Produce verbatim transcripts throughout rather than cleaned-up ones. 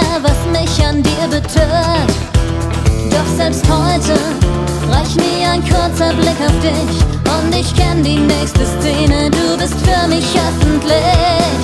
mehr, was mich an dir betört. Doch selbst heute reicht mir ein kurzer Blick auf dich und ich kenn die nächste Szene, du bist für mich öffentlich.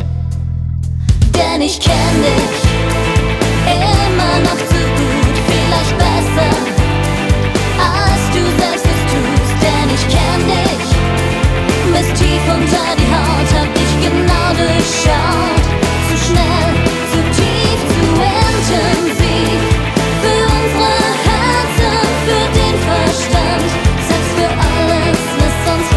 Denn ich kenn dich immer noch zu gut, vielleicht besser, als du selbst es tust. Denn ich kenn dich bis tief unter die Haut, hab dich genau durchschaut. Zu schnell, zu tief, zu intensiv, für unsere Herzen, für den Verstand, selbst für alles, was uns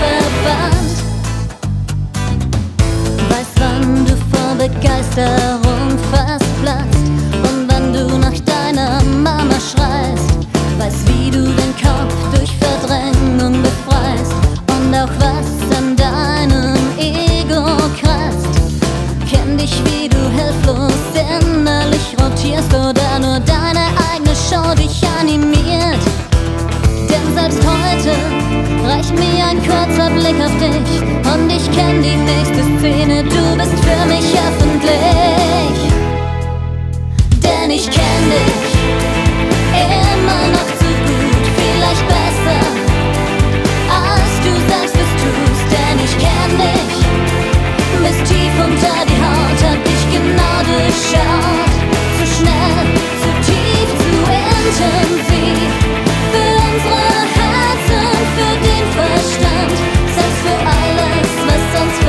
verband. Weißt, wann du vor Begeisterung fast platzt und wann du nach deiner Mama schreist. Weiß, wie du den Kopf durch Verdrängung befreist und auch was an deinem Ego kratzt. Kenn dich, wie du hilflos innerlich rotierst oder nur deine eigene Show dich animiert. Denn selbst heute reicht mir ein kurzer Blick auf dich und ich kenn die nächste Szene, du bist für mich öffentlich. Denn ich kenn dich immer noch zu gut, vielleicht besser, als du selbst es tust. Denn ich kenn dich bis tief unter die Haut, hab dich genau durchschaut. Zu schnell, zu tief, zu intensiv, für unsere Herzen, für den Verstand, selbst für alles, was uns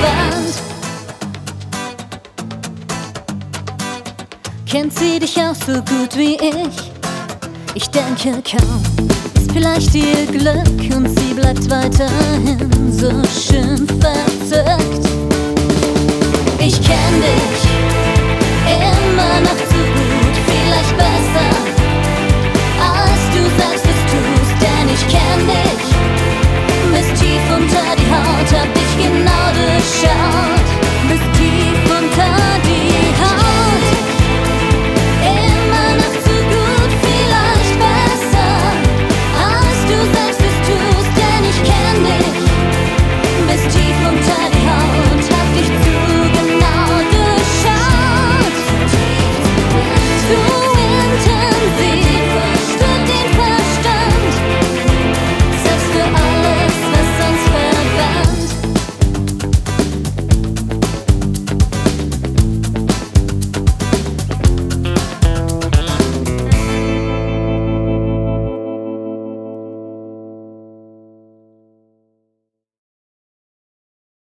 verband. Kennt sie dich auch so gut wie ich? Ich denke kaum. Ist vielleicht ihr Glück und sie bleibt weiterhin so schön verzückt. Ich kenn dich immer